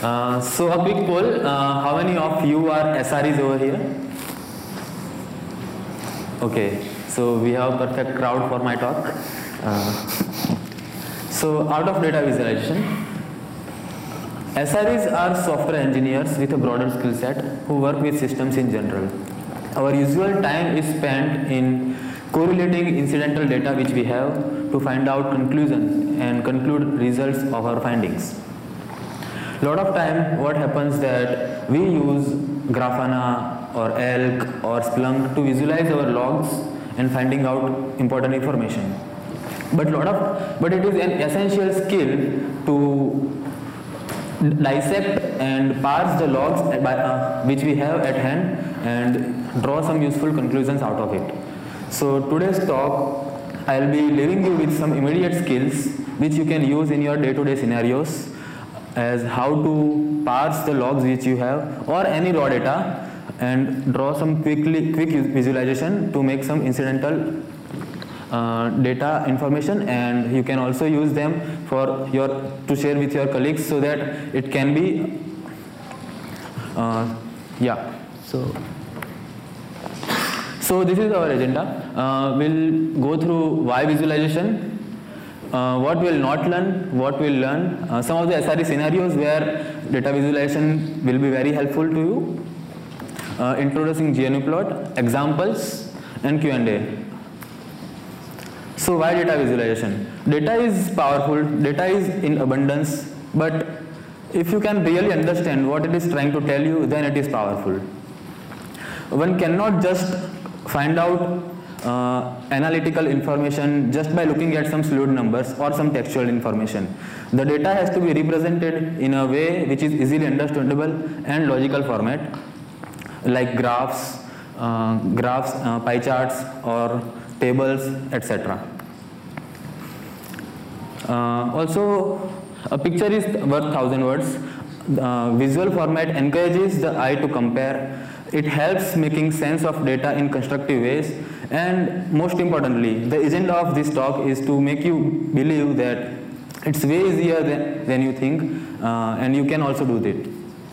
So a quick poll, how many of you are SREs over here? Okay, so we have a perfect crowd for my talk. So out of data visualization, SREs are software engineers with a broader skill set who work with systems in general. Our usual time is spent in correlating incidental data which we have to find out conclusions and conclude results of our findings. Lot of time what happens that we use Grafana or ELK or Splunk to visualize our logs and finding out important information. But it is an essential skill to dissect and parse the logs which we have at hand and draw some useful conclusions out of it. So today's talk, I'll be leaving you with some immediate skills which you can use in your day-to-day scenarios, as how to parse the logs which you have or any raw data and draw some quick visualization to make some incidental data information, and you can also use them to share with your colleagues so that it can be So this is our agenda. We'll go through why visualization, what we'll not learn, what we'll learn, some of the SRE scenarios where data visualization will be very helpful to you, introducing GNUplot, examples, and Q&A. So why data visualization? Data is powerful, data is in abundance, but if you can really understand what it is trying to tell you, then it is powerful. One cannot just find out analytical information just by looking at some slewed numbers or some textual information. The data has to be represented in a way which is easily understandable and logical format, like graphs, pie charts or tables, etc. Also, a picture is worth 1,000 words. Visual format encourages the eye to compare. It helps making sense of data in constructive ways, and most importantly, the agenda of this talk is to make you believe that it's way easier than you think, and you can also do that.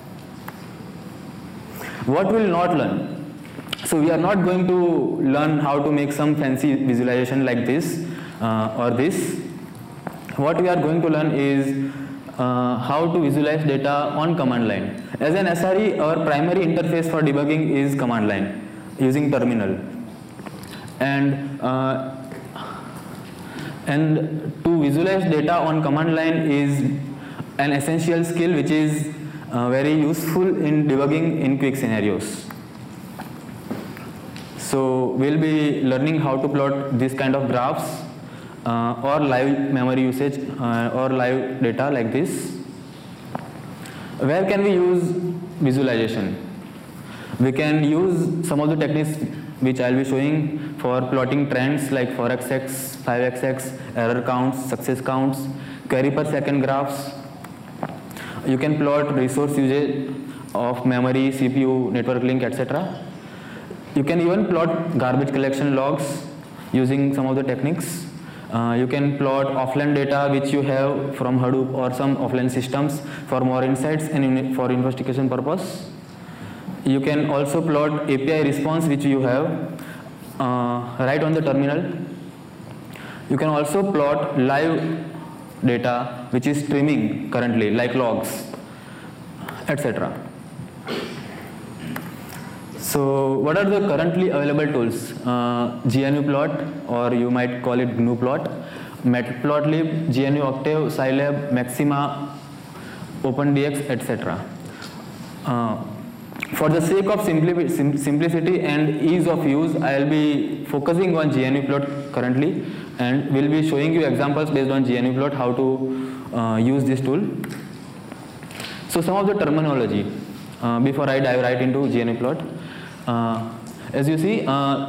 What we'll not learn? So we are not going to learn how to make some fancy visualization like this or this. What we are going to learn is how to visualize data on command line. As an SRE, our primary interface for debugging is command line using terminal. And to visualize data on command line is an essential skill which is very useful in debugging in quick scenarios. So we'll be learning how to plot this kind of graphs or live memory usage or live data like this. Where can we use visualization? We can use some of the techniques which I'll be showing for plotting trends like 4xx, 5xx, error counts, success counts, query per second graphs. You can plot resource usage of memory, CPU, network link, etc. You can even plot garbage collection logs using some of the techniques. You can plot offline data which you have from Hadoop or some offline systems for more insights and for investigation purpose. You can also plot API response which you have right on the terminal. You can also plot live data which is streaming currently, like logs, etc. So what are the currently available tools? GNUplot, or you might call it GNUplot, Matplotlib, GNU Octave, Scilab, Maxima, OpenDX, etc. For the sake of simplicity and ease of use, I will be focusing on GNUplot currently, and will be showing you examples based on GNUplot how to use this tool. So some of the terminology before I dive right into GNUplot. As you see,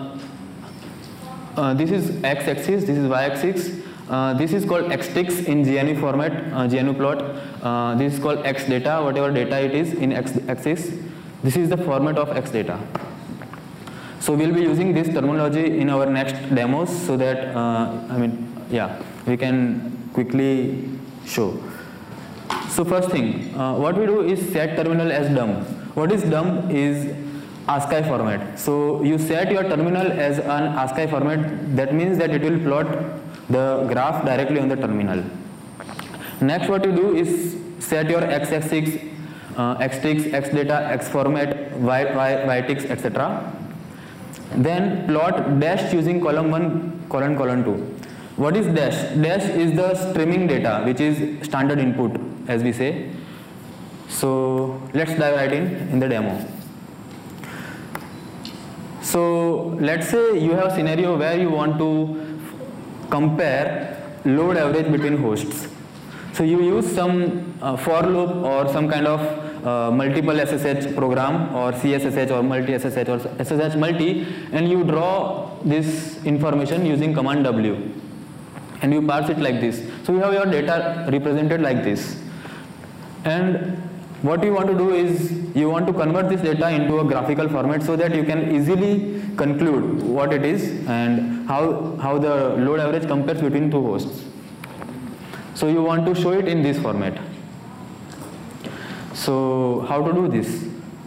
this is x-axis, this is y-axis. This is called xtix in GNU format, GNUplot. This is called xdata, whatever data it is in x-axis. This is the format of xdata. So we'll be using this terminology in our next demos so that, we can quickly show. So first thing, what we do is set terminal as dump. What is dump is ASCII format. So you set your terminal as an ASCII format. That means that it will plot the graph directly on the terminal. Next, what you do is set your x-axis, xticks, xdata, x format, yticks, etc. Then plot dash using column 1, column 2. What is dash? Dash is the streaming data, which is standard input, as we say. So let's dive right in the demo. So let's say you have a scenario where you want to compare load average between hosts. So you use some for loop or some kind of multiple SSH program or CSSH or multi SSH or SSH multi, and you draw this information using command W, and you parse it like this. So you have your data represented like this, and what you want to do is you want to convert this data into a graphical format so that you can easily conclude what it is and how the load average compares between two hosts. So you want to show it in this format. So how to do this?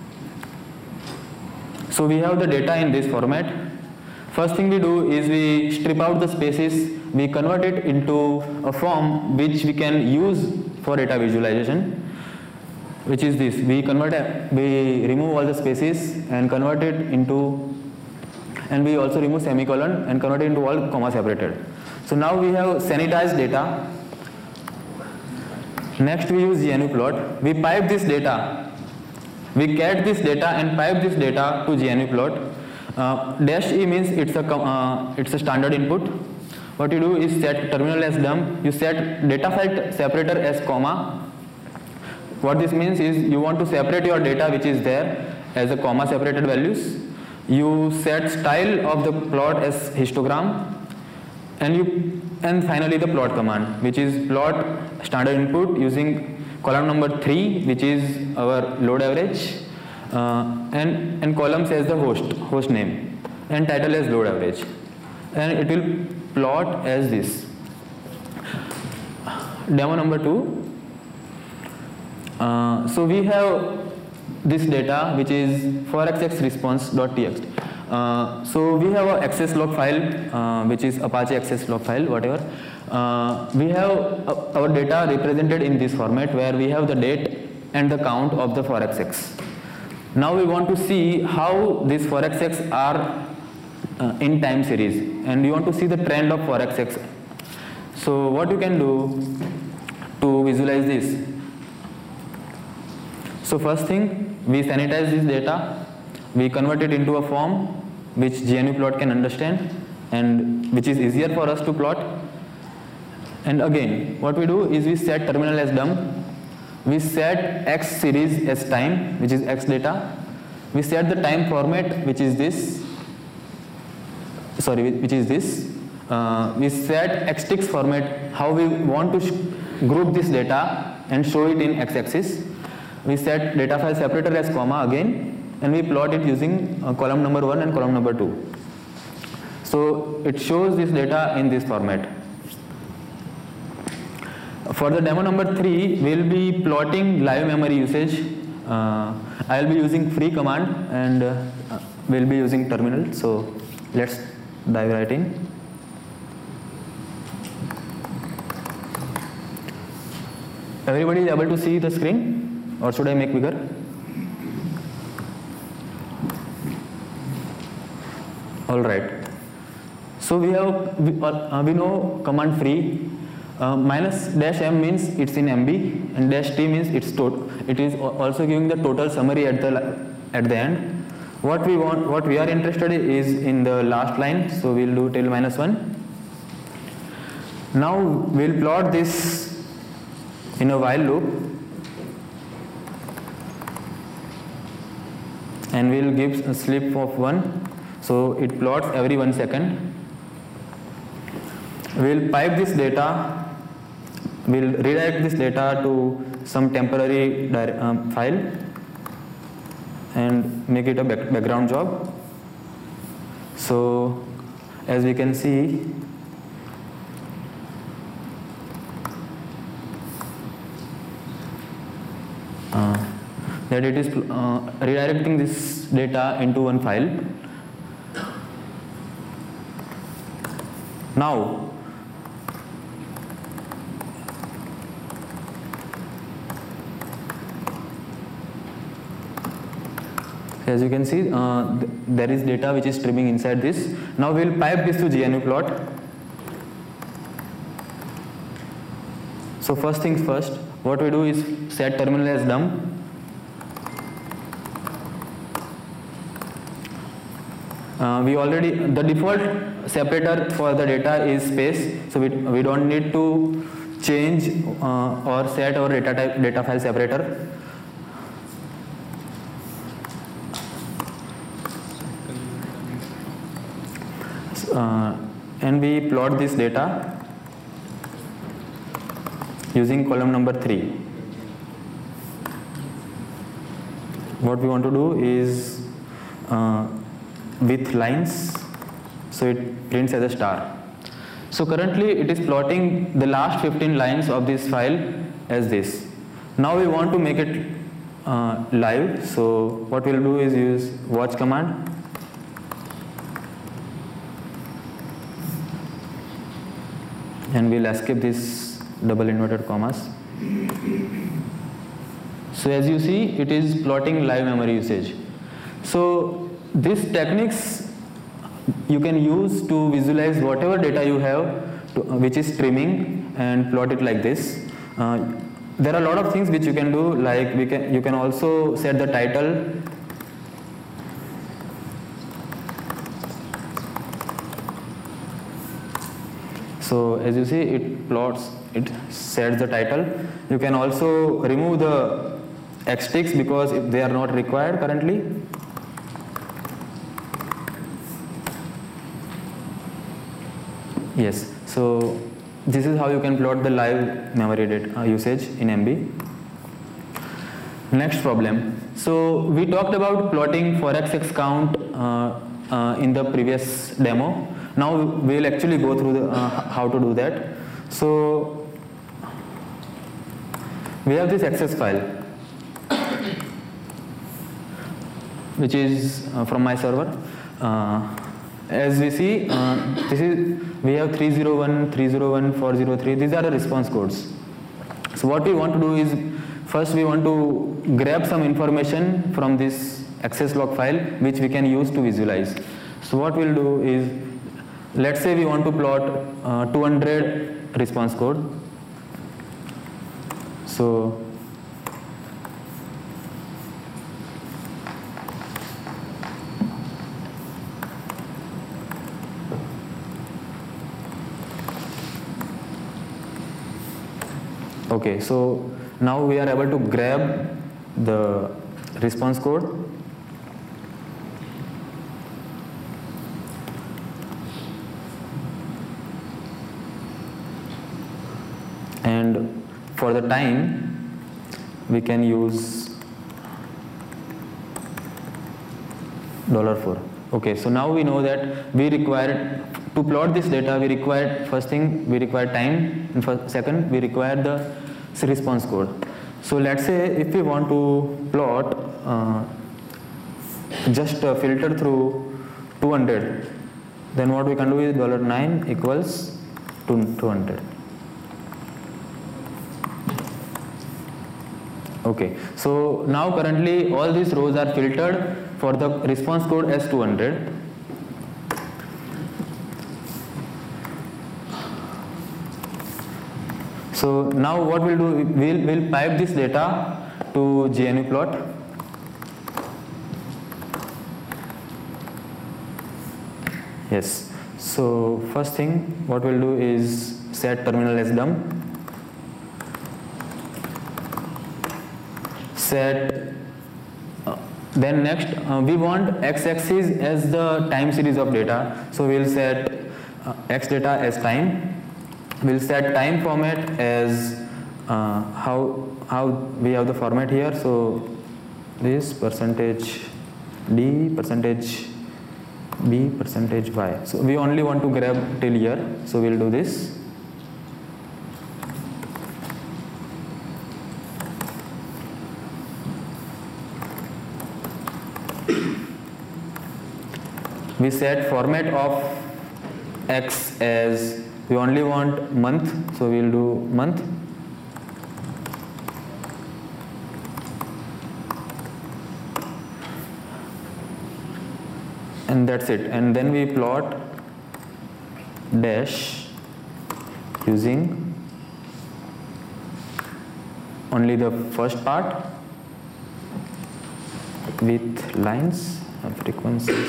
So we have the data in this format. First thing we do is we strip out the spaces, we convert it into a form which we can use for data visualization, which is this. We remove all the spaces and convert it into, and we also remove semicolon and convert it into all comma separated. So now we have sanitized data. Next we use GNUplot. We pipe this data. We cat this data and pipe this data to GNUplot. Dash E means it's a standard input. What you do is set terminal as dump. You set data file separator as comma. What this means is you want to separate your data which is there as a comma separated values. You set style of the plot as histogram, and finally the plot command, which is plot standard input using column number 3, which is our load average, and column says the host name, and title as load average, and it will plot as this. Demo number 2. So we have this data which is forxxresponse.txt. So we have a access log file which is Apache access log file, whatever. We have our data represented in this format where we have the date and the count of the forxx. Now we want to see how these forxx are in time series, and you want to see the trend of forxx. So what you can do to visualize this? So first thing, we sanitize this data, we convert it into a form which GNUplot can understand and which is easier for us to plot. And again, what we do is we set terminal as dump, we set X series as time, which is X data, we set the time format, which is this, we set xticks format, how we want to group this data and show it in x-axis. We set data file separator as comma again, and we plot it using column number 1 and column number 2. So it shows this data in this format. For the demo number 3, we'll be plotting live memory usage. I'll be using free command, and we'll be using terminal. So let's dive right in. Everybody is able to see the screen? Or should I make bigger? All right. So we know command free. Minus dash m means it's in MB, and dash t means it's total. It is also giving the total summary at the end. What we are interested in is in the last line. So we'll do till -1. Now we'll plot this in a while loop, and we'll give a slip of 1, so it plots every 1 second. We'll pipe this data, we'll redirect this data to some temporary file and make it a background job. So as we can see, that it is redirecting this data into one file. Now as you can see, there is data which is streaming inside this. Now we will pipe this to GNUplot. So first things first, what we do is set terminal as dump. The default separator for the data is space, so we don't need to change or set our data file separator. And we plot this data using column number 3. What we want to do is with lines, so it prints as a star. So currently it is plotting the last 15 lines of this file as this. Now we want to make it live, so what we'll do is use watch command. And we'll escape this double inverted commas. So as you see, it is plotting live memory usage. So these techniques you can use to visualize whatever data you have which is streaming and plot it like this. There are a lot of things which you can do, like you can also set the title. So as you see, it sets the title. You can also remove the xticks because they are not required currently. Yes, so this is how you can plot the live memory data usage in MB. Next problem. So we talked about plotting for xx count in the previous demo. Now we will actually go through how to do that. So we have this access file which is from my server. As we see, we have 301, 301, 403. These are the response codes. So what we want to do is, first we want to grab some information from this access log file which we can use to visualize. So what we'll do is, let's say we want to plot 200 response code. So okay, so now we are able to grab the response code. And for the time, we can use $4. Okay, so now we know that we require to plot this data. We require, first thing, we require time, and second, we require the response code. So let's say if we want to plot just filter through 200, then what we can do is $9 equals 200. Okay, so now currently all these rows are filtered for the response code as 200. So now what we'll do, we'll pipe this data to GNUplot. Yes, so first thing what we'll do is set terminal as dump. Set, then next we want x-axis as the time series of data, so we'll set x data as time. We'll set time format as how we have the format here, so this %d, %b, %y. So we only want to grab till here, so we'll do this. we set format of X as we only want month, so we'll do month. And that's it. And then we plot dash using only the first part with lines and frequencies.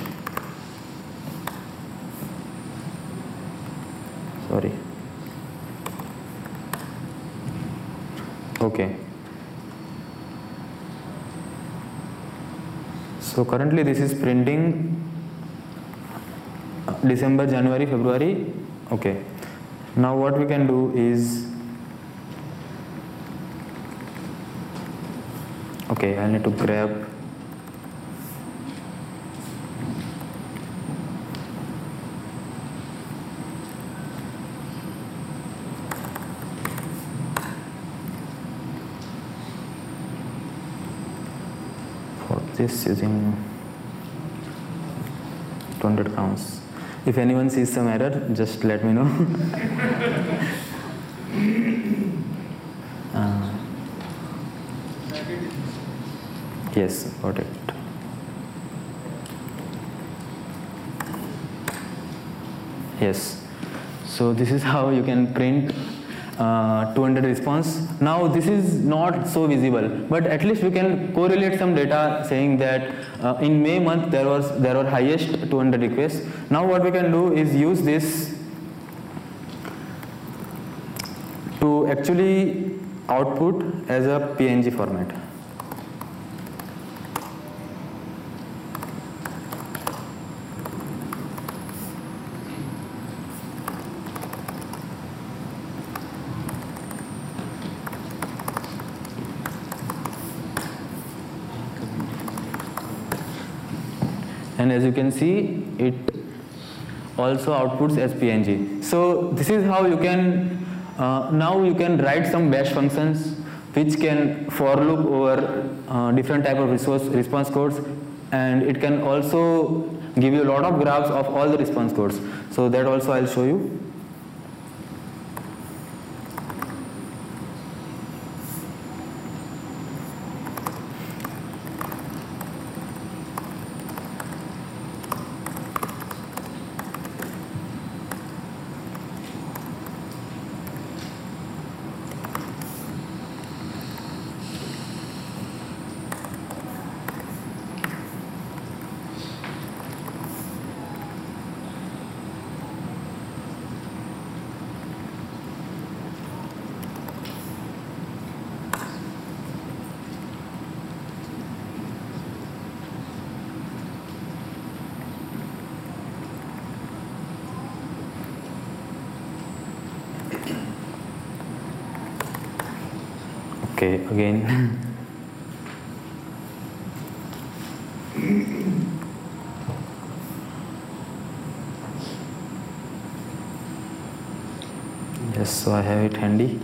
Sorry. Okay. So currently this is printing December, January, February. Okay. Now what we can do is, okay, I need to grab for this using 200 counts. If anyone sees some error, just let me know. Yes, got it. Yes. So this is how you can print 200 response. Now this is not so visible, but at least we can correlate some data saying that in May month there were highest 200 requests. Now what we can do is use this to actually output as a PNG format. And as you can see, it also outputs as PNG. So this is how you can, now you can write some bash functions which can for loop over different type of response codes, and it can also give you a lot of graphs of all the response codes. So that also I'll show you. Okay, again. Yes, so I have it handy.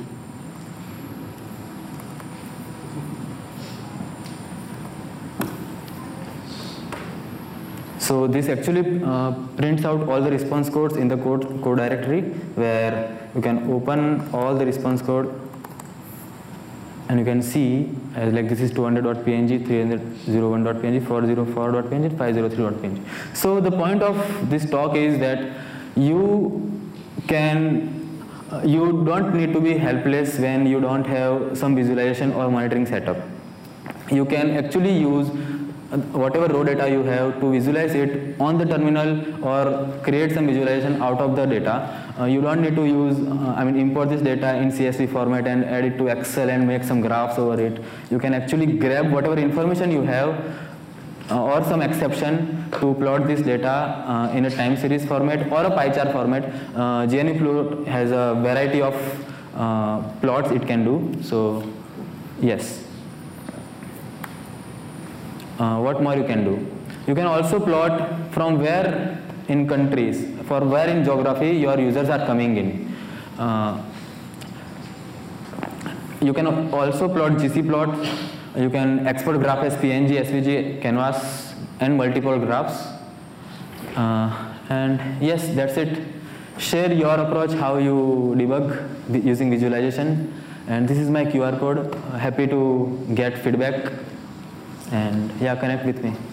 So this actually prints out all the response codes in the code directory, where you can open all the response code. And you can see like this is 200.png, 301.png, 404.png, 503.png. So the point of this talk is that you don't need to be helpless when you don't have some visualization or monitoring setup. You can actually use whatever raw data you have to visualize it on the terminal or create some visualization out of the data. You don't need to use, import this data in CSV format and add it to Excel and make some graphs over it. You can actually grab whatever information you have or some exception to plot this data in a time series format or a pie chart format. GNU has a variety of plots it can do. So yes. What more you can do? You can also plot from where in countries, for where in geography your users are coming in. You can also plot ggplot. You can export graph as PNG, SVG, canvas, and multiple graphs. And yes, that's it. Share your approach, how you debug using visualization. And this is my QR code. Happy to get feedback. And yeah, connect with me.